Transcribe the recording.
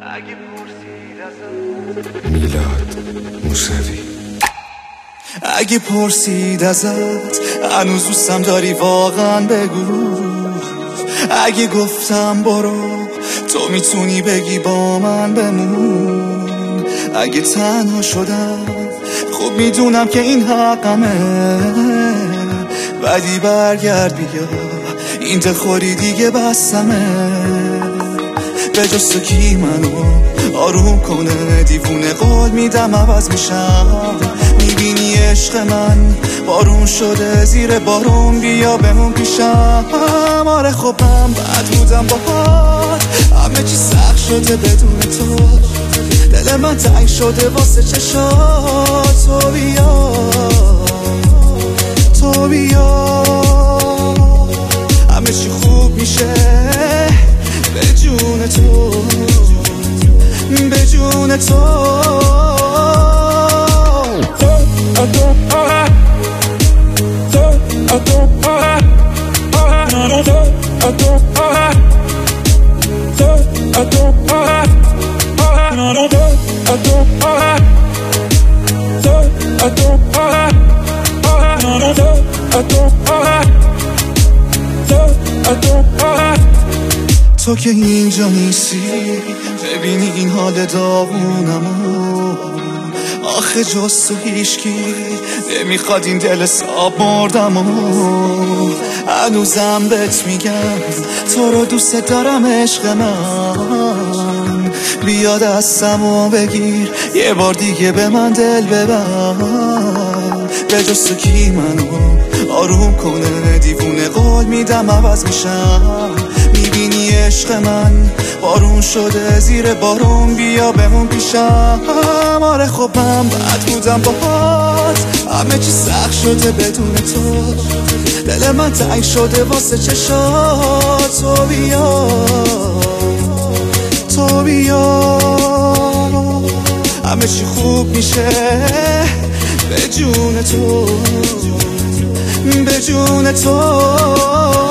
اگه پرسید ازت میلاد موسوی. اگه پرسید ازت هنوز دوستم داری واقعا بگو. اگه گفتم برو تو میتونی بگی با من بمون. اگه تنها شدم خوب میدونم که این حقمه، ولی برگرد بیا این دلخوری دیگه بسمه. به جز تو کی منو آروم کنه؟ دیوونه قول میدم عوض میشم. میبینی عشق من بارون شده زیر بارون، بیا بمون پیشم. آره خب من بد بودم باهات، همه چی سخت شده بدون تو. دل من تنگ شده واسه چشات. تو بیا تو بیا همه چی خوب میشه به جون تو، به جون تو. تو که اینجا نیستی ببینی این حال داغونمو. آخه جز تو هیشکی نمیخواد این دل ساب مردمو. هنوزم بهت میگم تو رو دوست دارم عشق من. بیا دستمو بگیر یه بار دیگه به من دل ببند. به جز تو کی منو آروم کنه؟ دیوونه قول میدم عوض میشم. میبینی عشق من بارون شده زیر بارون، بیا بمون پیشم. آره خب من بد بودم باهات، همه چی سخت شده بدون تو. دل من تنگ شده واسه چشات. تو بیا تو بیا همه چی خوب میشه به جون تو، به جون تو.